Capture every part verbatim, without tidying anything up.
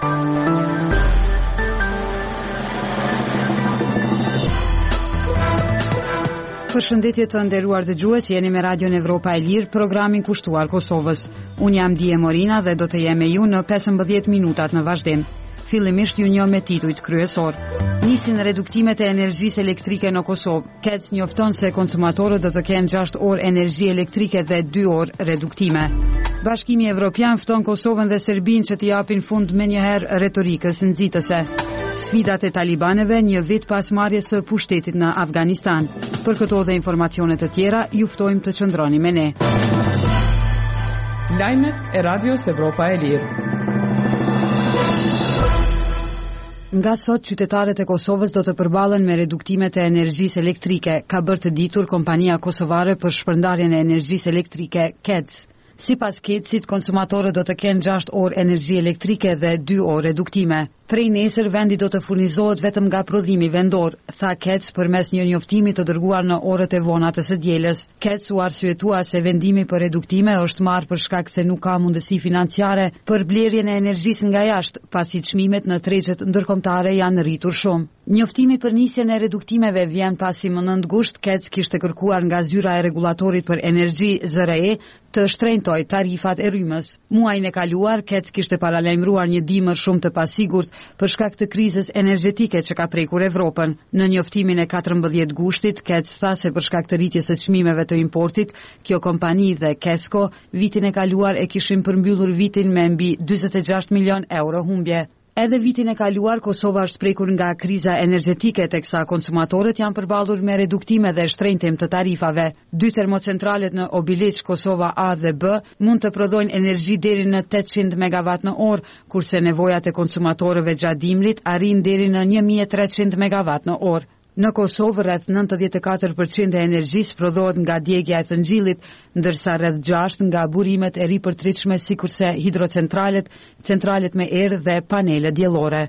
Përshëndetje të nderuar dëgjues, jeni me Radion Evropa e Lirë, programin kushtuar Kosovës. Unë jam Dije Morina dhe do të jem me ju në pesëmbëdhjetë minutat në vazhdim. Fillimisht ju njoh me titujt kryesor. Nisin reduktimet e energjisë elektrike në Kosovë. K E C S njofton se konsumatorët do të kenë gjashtë orë energji elektrike dhe dy orë reduktime. Bashkimi Evropian fton Kosovën dhe Serbinë që t'i japin fund menjëherë retorikës nxitëse. Sfidat e talibanëve një vit pas marrjes së pushtetit në Afganistan. Për këto dhe informacione të tjera, ju ftojmë të qëndroni me ne. Lajmet e Radios Evropa e Lirë. Nga sot, qytetarët e Kosovës do të përballen me reduktimet e energjisë elektrike, ka bërë të ditur kompania kosovare për shpërndarjen e energjisë elektrike K E C S. Sipas K E C S-it, konsumatorët do të kenë gjashtë orë energji elektrike dhe dy orë reduktime. Prej nesër vendi do të furnizohet vetëm nga prodhimi vendor, tha K E C S përmes një njoftimi të dërguar në orët e vona të së dielës. K E C S u arsyetua se vendimi për reduktime është marrë për shkak se nuk ka mundësi financiare për blerjen e energjisë nga jashtë, pasi çmimet në tregjet ndërkombëtare janë rritur shumë. Njoftimi për nisjen e reduktimeve vjen pasi më nëntë gusht K E C S kishte kërkuar nga zyra e rregullatorit për energji Z R E të shtrenjtoj tarifat e rrymës. Muajin e kaluar K E C S kishte paralajmëruar një dimër shumë të pasigurt për shkak të krizës energjetike që ka prekur Evropën. Në njoftimin e katërmbëdhjetë gushtit, K E C S tha se për shkak të rritjes së çmimeve të importit, kjo kompani dhe Kesko vitin e kaluar e kishin përmbyllur vitin me mbi dyzet e gjashtë milion euro humbje. Edhe vitin e kaluar, Kosova është prekur nga kriza energjetike, teksa konsumatorët janë përballur me reduktime dhe shtrenjtim të tarifave. Dy termocentralet në Obiliç, Kosova A dhe B, mund të prodhojnë energji deri në tetëqind megawatt në orë, kurse nevojat e konsumatorëve gjatë dimrit arrin deri në një mijë e treqind megawatt në orë. Në Kosovë, rreth nëntëdhjetë e katër përqind e energjisë prodhohet nga djegja e thëngjillit, ndërsa rreth gjashtë nga burimet e ripërtritshme sikurse hidrocentralet, centralet me erë dhe panelet diellore.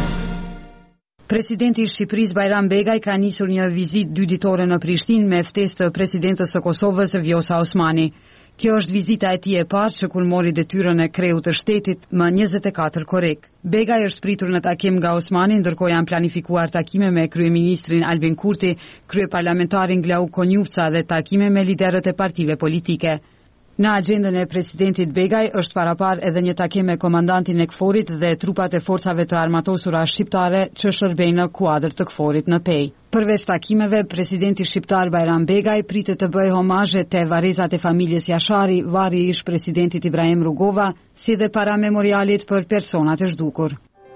Presidenti i Shqipërisë Bajram Begaj ka nisur një vizitë dy ditore në Prishtinë me ftesë të presidentës së Kosovës Vjosa Osmani. Kjo është vizita e tij e parë që kur mori detyrën e kreut të shtetit më njëzet e katër korrik. Begaj është pritur në takim nga Osmani, ndërkohë janë planifikuar takime me kryeministrin Albin Kurti, kryeparlamentarin Glau Konjufca dhe takime me liderët e partive politike. Në agjendën e presidentit Begaj është parapar edhe një takim me komandantin e K F O R-it dhe trupat e forcave të armatosura shqiptare që shërbejnë në kuadër të K F O R-it në Pej. Përveç takimeve, presidenti shqiptar Bajram Begaj pritet të bëjë homazhe te varrezat e familjes Jashari, varri i ish presidentit Ibrahim Rugova, si dhe para memorialit për personat e zhdukur.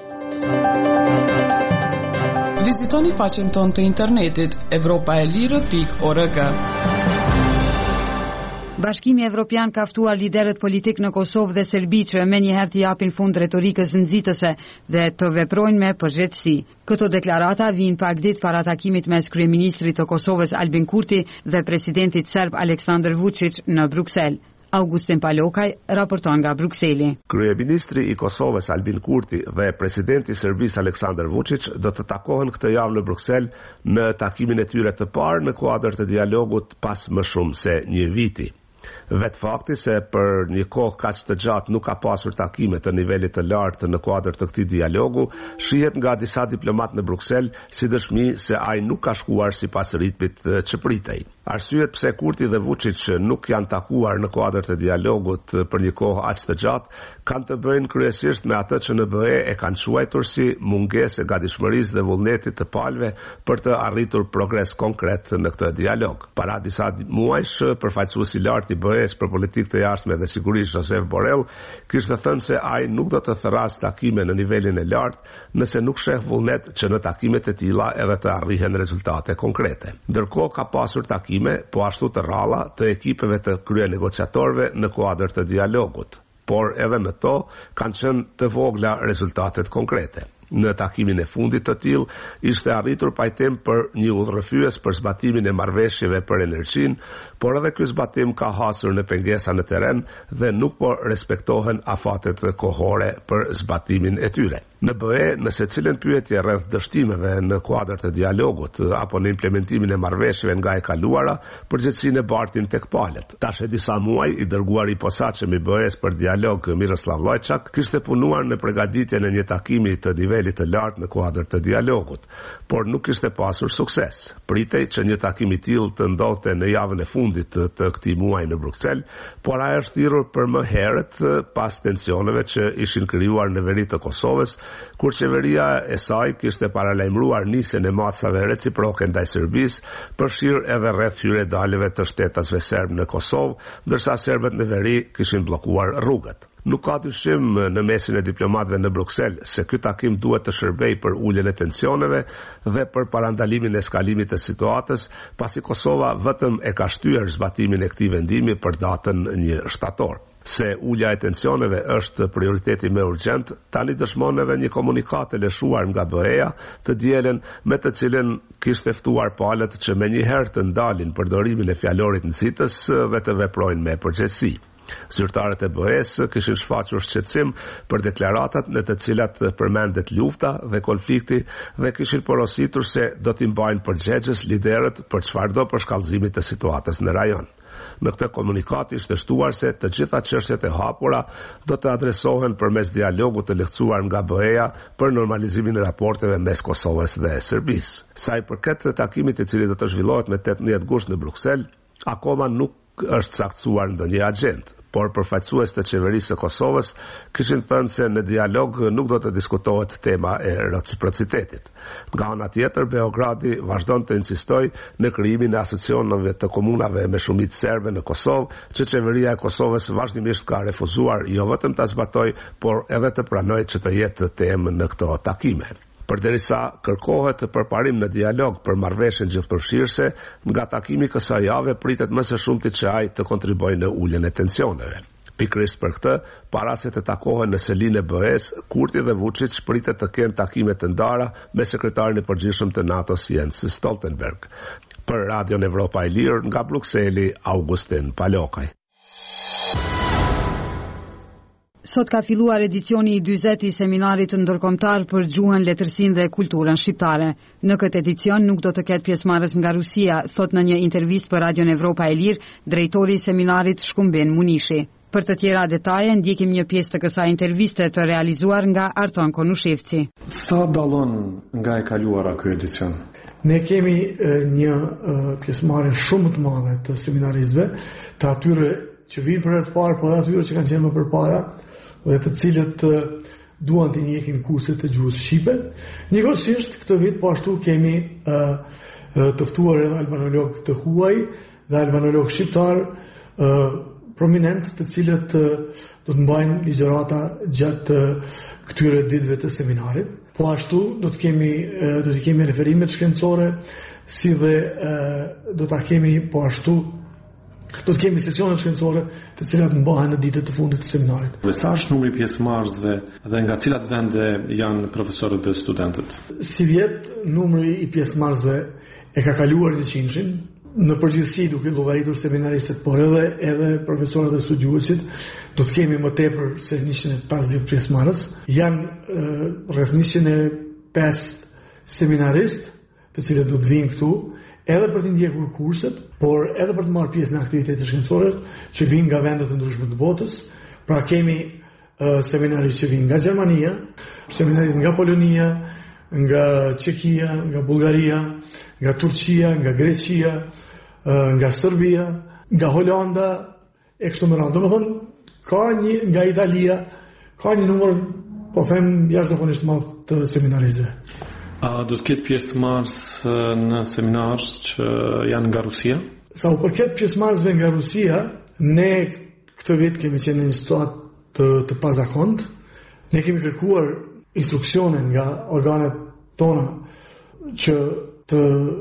Vizitoni faqen tonë të internetit evropaelire pikë org. Bashkimi Evropian ka ftuar liderët politik në Kosovë dhe Serbi që menjëherë t'i japin fund retorikës nxitëse dhe të veprojnë me përgjegjësi. Këto deklarata vijnë pak ditë para takimit mes kryeministrit të Kosovës Albin Kurti dhe presidentit serb Aleksandar Vučić në Bruksel. Augustin Palokaj raporton nga Brukseli. Kryeministri i Kosovës Albin Kurti dhe presidenti i Serbisë Aleksandar Vučić do të takohen këtë javë në Bruksel në takimin e tyre të parë në kuadër të dialogut pas më shumë se një viti. Vetë fakti se për një kohë kaq të gjatë nuk ka pasur takime të nivelit të lartë në kuadër të këtij dialogu, shihet nga disa diplomat në Bruksel si dëshmi se ai nuk ka shkuar sipas ritmit që pritej. Arsyet pse Kurti dhe Vučić nuk janë takuar në kuadër të dialogut për një kohë aq të gjatë kanë të bëjnë kryesisht me atë që N B E e kanë quajtur si mungesë e gatishmërisë dhe vullnetit të palëve për të arritur progres konkret në këtë dialog. Para disa muajsh, përfaqësuesi i lartë i B E-s për politikë të jashtme dhe sigurisë Josep Borrell kishte thënë se ai nuk do të thërras takime në nivelin e lartë nëse nuk sheh vullnet që në takimet e tilla edhe të arrihen rezultate konkrete. Ndërkohë ka pasur takime, po ashtu të rralla, të ekipeve të krye negociatorëve në kuadër të dialogut, por edhe në to kanë qenë të vogla rezultatet konkrete. Në takimin e fundit të tillë, ishte arritur pajtim për një udhërrëfyes për zbatimin e marrëveshjeve për energjinë, por edhe ky zbatim ka hasur në pengesa në terren dhe nuk po respektohen afatet kohore për zbatimin e tyre. Në B E, nëse cilën pyetje rreth dështimeve në kuadër të dialogut apo në implementimin e marrëveshjeve nga e kaluara, përgjegjësinë e bartin tek palët. Tash e disa muaj i dërguari i posaçëm i B E-s për dialog Miroslav Lajçak kishte punuar në përgatitjen e një takimi të nivelit të lartë në kuadër të dialogut, por nuk kishte pasur sukses. Pritej që një takim i tillë të ndodhte në javën e fundit të, të këtij muaji në Bruksel, por ai është thirrur për më herët pas tensioneve që ishin krijuar në veri të Kosovës, kur qeveria e saj kishte paralajmëruar nisjen e masave reciproke ndaj Serbisë, përfshirë edhe rreth hyrjedaleve të shtetasve serb në Kosovë, ndërsa serbët në veri kishin bllokuar rrugët. Nuk ka dyshim në mesin e diplomatëve në Bruksel se ky takim duhet të shërbejë për uljen e tensioneve dhe për parandalimin e eskalimit të situatës, pasi Kosova vetëm e ka shtyer zbatimin e këtij vendimi për datën një shtator. Se ulja e tensioneve është prioriteti më urgjent, tani dëshmon edhe një komunikat e lëshuar nga B E-ja të dielën, me të cilën kishte ftuar palët që menjëherë të ndalin përdorimin e fjalorit nxitës dhe të veprojnë me përgjegjësi. Zyrtarët e B E-s kishin shfaqur shqetësim për deklaratat në të cilat përmendet lufta dhe konflikti dhe kishin porositur se do t'i mbajnë përgjegjës liderët për çfarëdo përshkallëzimi të situatës në rajon. Në këtë komunikat ishte shtuar se të gjitha çështjet e hapura do të adresohen përmes dialogut të lehtësuar nga B E-ja për normalizimin e raporteve mes Kosovës dhe Serbisë. Sa i përket takimit i cili do të zhvillohet me tetëmbëdhjetë gusht në Bruksel, akoma nuk është saktësuar ndonjë agjendë, por përfaqësues të qeverisë së Kosovës kishin thënë se në dialog nuk do të diskutohet tema e reciprocitetit. Nga ana tjetër, Beogradi vazhdon të insistojë në krijimin e asociacioneve të komunave me shumicë serbe në Kosovë, që qeveria e Kosovës vazhdimisht ka refuzuar jo vetëm ta zbatojë, por edhe të pranojë që të jetë temë në këto takime. Përderisa kërkohet përparim në dialog për marrëveshjen gjithëpërfshirëse, nga takimi kësaj jave pritet më së shumti që ai të kontribuojë në uljen e tensioneve. Pikërisht për këtë, para se të takohen në selinë e B E-s, Kurti dhe Vučić pritet të kenë takime të ndara me sekretarin e përgjithshëm të NATO-s Jens Stoltenberg. Për Radion Evropa e Lirë, nga Brukseli, Augustin Palokaj. Sot ka filluar edicioni i dyzet i seminarit ndërkombëtar për gjuhën, letërsinë dhe kulturën shqiptare. Në këtë edicion nuk do të ketë pjesëmarrës nga Rusia, thot në një intervistë për Radion Evropa e Lirë, drejtori i seminarit Shkumbin Munishi. Për të tjera detaje, ndjekim një pjesë të kësaj interviste të realizuar nga Arton Konushevci. Sa dallon nga e kaluara ky edicion? Ne kemi e, një e, pjesëmarrje shumë të madhe të seminaristëve, të atyre që vinë për herë të parë, por edhe atyre që kanë qenë më përpara, dhe të cilët uh, duan të njekin kurset të gjuhës shqipe. Njëkohësisht këtë vit po ashtu kemi uh, uh, të ftuar edhe albanolog të huaj dhe albanolog shqiptar uh, prominent, të cilët uh, do të mbajnë ligjërata gjatë uh, këtyre ditëve të seminarit. Po ashtu do të kemi uh, do të kemi referimet shkencore, si dhe uh, do ta kemi po ashtu do të kemi sesionet shkencore të cilat mbahen në ditët të fundit të seminarit. Sa është numri i pjesëmarrësve dhe nga cilat vende janë profesorët dhe studentët? Si vjet, numri i pjesëmarrësve e ka kaluar njëqind. Në përgjithësi duke llogaritur seminaristët, por edhe edhe profesorët dhe studiuesit, do të kemi më tepër se njëqind e pesëdhjetë pjesëmarrës. Janë uh, rreth njëqind e pesë seminaristë, të cilët do të vinë këtu, edhe për të ndjekur kurset, por edhe për të marrë pjesë në aktivitete shkencore që vinë nga vende të ndryshme të botës. Pra kemi uh, seminaristë që vinë nga Gjermania, seminaristë nga Polonia, nga Çekia, nga Bullgaria, nga Turqia, nga Greqia, uh, nga Serbia, nga Holanda, e kështu me radhë. Domethënë, ka një nga Italia, ka një numër, po them, jashtëzakonisht madh të seminaristëve. A do të ketë pjesëmarrës në seminar që janë nga Rusia? Sa u përket pjesëmarrësve nga Rusia, ne këtë vit kemi qenë në një situatë të, të pazakontë. Ne kemi kërkuar instruksione nga organet tona që të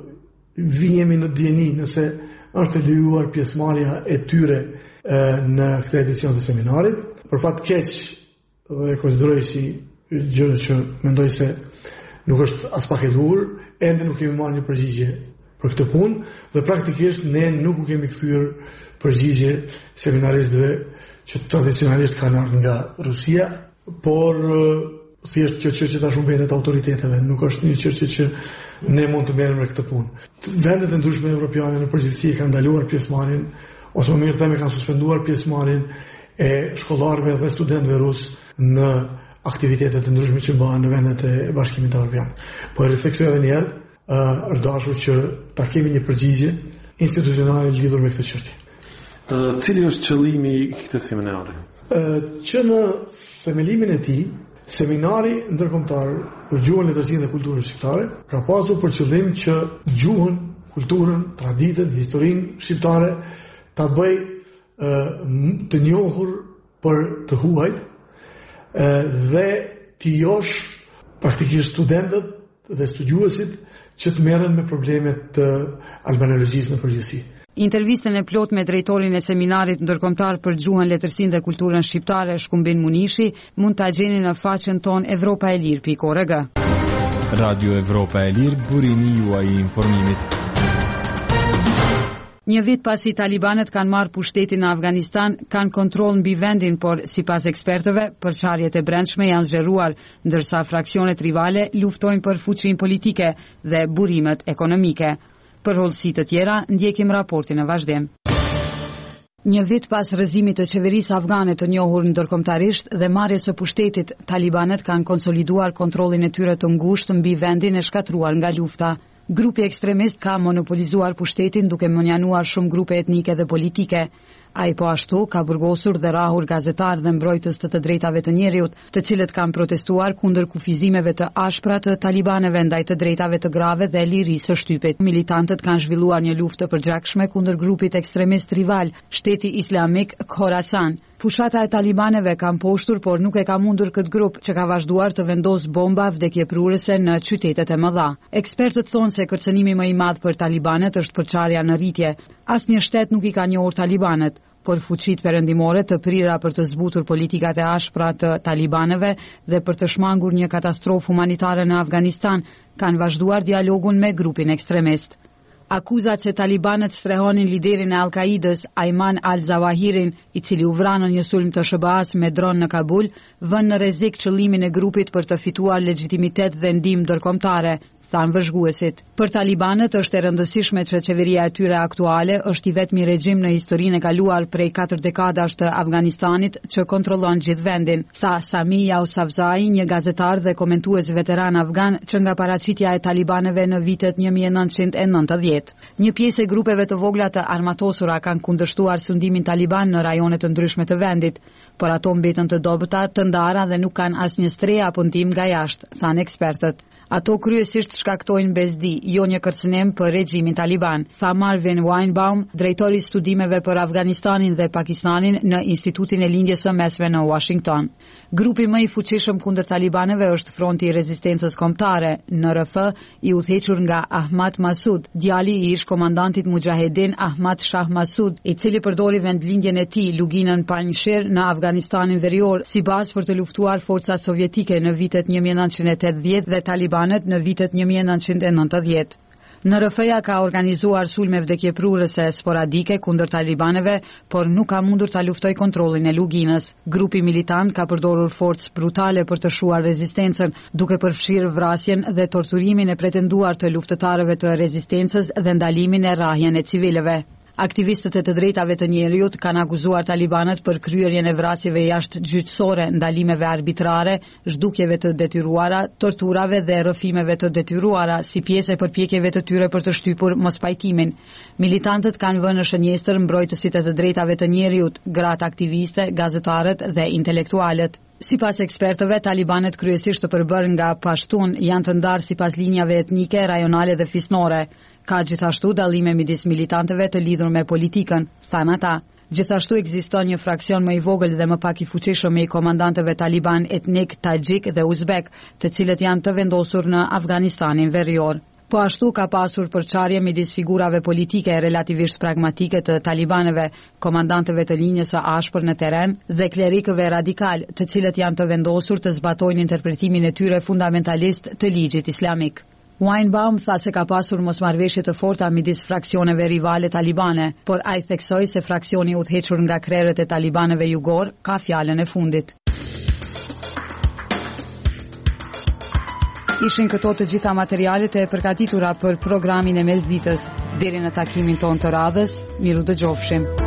vijemi në dieni nëse është lejuar pjesëmarrja e tyre e, në këtë edicion të seminarit. Për fat keq dhe konsideroj si gjëra që mendoj se nuk është as pak e duhur, ende nuk kemi marrë një përgjigje për këtë punë dhe praktikisht ne nuk u kemi kthyer përgjigje seminaristëve që tradicionalisht kanë ardhur nga Rusia, por thjesht kjo çështje tash u mbetet autoriteteve, nuk është një çështje që ne mund të merrem me këtë punë. Vendet e ndryshme evropiane në përgjithësi kanë ndaluar pjesëmarrjen, ose më mirë themi kanë suspenduar pjesëmarrjen e shkollarëve dhe studentëve rus në aktivitetet të ndryshme që bëhen në vendet e Bashkimit Evropian. Po refleksoj edhe një herë, është dashur që ta kemi një përgjigje institucionale lidhur me këtë çështje. Cili është qëllimi i këtij seminari? Që në themelimin e tij, seminari ndërkombëtar për gjuhën, letërsinë dhe kulturën shqiptare ka pasur për qëllim që gjuhën, kulturën, traditën, historinë shqiptare ta bëj të njohur për të huajt dhe të josh praktikisht studentët dhe studiuesit që të merren me problemet të albanologjisë në përgjithësi. Intervistën e plot me drejtorin e seminarit ndërkombëtar për gjuhën, letërsinë dhe kulturën shqiptare, Shkumbin Munishi, mund ta gjeni në faqen tonë evropa e lir pikë org. Radio Evropa e Lirë, burimi juaj i informimit. Një vit pasi talibanët kanë marrë pushtetin në Afganistan, kanë kontroll mbi vendin, por sipas ekspertëve, përçarjet e brendshme janë zgjeruar, ndërsa fraksionet rivale luftojnë për fuqinë politike dhe burimet ekonomike. Për hollësi të tjera, ndjekim raportin në vazhdim. Një vit pas rrëzimit të qeverisë afgane të njohur ndërkombëtarisht dhe marrjes së pushtetit, talibanët kanë konsoliduar kontrollin e tyre të ngushtë mbi vendin e shkatruar nga lufta. Grupi ekstremist ka monopolizuar pushtetin duke menjanuar shumë grupe etnike dhe politike. Ai po ashtu ka burgosur dhe rahur gazetar dhe mbrojtës të të drejtave të njerëzit, të cilët kanë protestuar kundër kufizimeve të ashpra të talibanëve ndaj të drejtave të grave dhe lirisë së shtypit. Militantët kanë zhvilluar një luftë të përgjakshme kundër grupit ekstremist rival, Shteti Islamik Khorasan. Fushata e talibanëve ka mposhtur, por nuk e ka mundur këtë grup që ka vazhduar të vendos bomba vdekjeprurëse në qytetet e mëdha. Ekspertët thonë se kërcënimi më i madh për talibanët është përçarja në rritje. Asnjë shtet nuk i ka njohur talibanët, por fuqitë perëndimore të prira për të zbutur politikat e ashpra të talibanëve dhe për të shmangur një katastrofë humanitare në Afganistan kanë vazhduar dialogun me grupin ekstremist. Akuzat se talibanët strehonin liderin e Al-Qaidës, Ayman al-Zawahirin, i cili u vra në një sulm të S B A-s me dron në Kabul, vënë në rrezik qëllimin e grupit për të fituar legjitimitet dhe ndihmë ndërkombëtare, thanë vëzhguesit. Për talibanët është e rëndësishme që qeveria e tyre aktuale është i vetmi regjim në historinë e kaluar prej katër dekadash të Afganistanit që kontrollon gjithë vendin, tha Sami Yousafzai, një gazetar dhe komentues veteran afgan që nga paraqitja e talibanëve në vitet një mijë e nëntëqind e nëntëdhjetë. Një pjesë e grupeve të vogla të armatosura kanë kundërshtuar sundimin taliban në rajone të ndryshme të vendit, por ato mbetën të dobëta, të ndara dhe nuk kanë asnjë strehë apo ndihmë nga jashtë, thanë ekspertët. Ato kryesisht shkaktojnë bezdi, jo një kërcënim për regjimin taliban, tha Marvin Weinbaum, drejtori i studimeve për Afganistanin dhe Pakistanin në Institutin e Lindjes së Mesme në Washington. Grupi më i fuqishëm kundër talibanëve është Fronti i Rezistencës Kombëtare, N R F, i udhëhequr nga Ahmad Masud, djali i ish komandantit Mujahedin Ahmad Shah Masud, i cili përdori vendlindjen e tij, luginën Panjshir, në Afganistanin Verior, si bazë për të luftuar forcat sovjetike në vitet një mijë e nëntëqind e tetëdhjetë dhe talibanët në vitet një mijë e nëntëqind e nëntëdhjetë. N R F-ja ka organizuar sulme vdekjeprurëse sporadike kundër talibanëve, por nuk ka mundur ta luftoj kontrollin e luginës. Grupi militant ka përdorur forcë brutale për të shuar rezistencën, duke përfshirë vrasjen dhe torturimin e pretenduar të luftëtarëve të rezistencës dhe ndalimin e rrahjen e civilëve. Aktivistët e të drejtave të njerëzit kanë akuzuar talibanët për kryerjen e vrasjeve jashtëgjyqësore, ndalimeve arbitrare, zhdukjeve të detyruara, torturave dhe rrëfimeve të detyruara si pjesë e përpjekjeve të tyre për të shtypur mospajtimin. Militantët kanë vënë në shënjestër mbrojtësit e të drejtave të njerëzit, gratë aktiviste, gazetarët dhe intelektualët. Sipas ekspertëve, talibanët kryesisht të përbërë nga pashtun janë të ndarë sipas linjave etnike, rajonale dhe fisnore. Ka gjithashtu dallime midis militantëve të lidhur me politikën, thanë ata. Gjithashtu ekziston një fraksion më i vogël dhe më pak i fuqishëm i komandantëve taliban etnik tajik dhe uzbek, të cilët janë të vendosur në Afganistanin Verior. Po ashtu ka pasur përçarje midis figurave politike e relativisht pragmatike të talibanëve, komandantëve të linjës së ashpër në terren dhe klerikëve radikal, të cilët janë të vendosur të zbatojnë interpretimin e tyre fundamentalist të ligjit islamik. Weinbaum tha se ka pasur mosmarrveshje të forta midis fraksioneve rivale talibane, por ai theksoi se fraksioni udhëhequr nga krerët e talibanëve jugor ka fjalën e fundit. Ishin këto të gjitha materialet e përgatitura për programin e mesditës. Deri në takimin ton të radhës, miru dëgjofshim.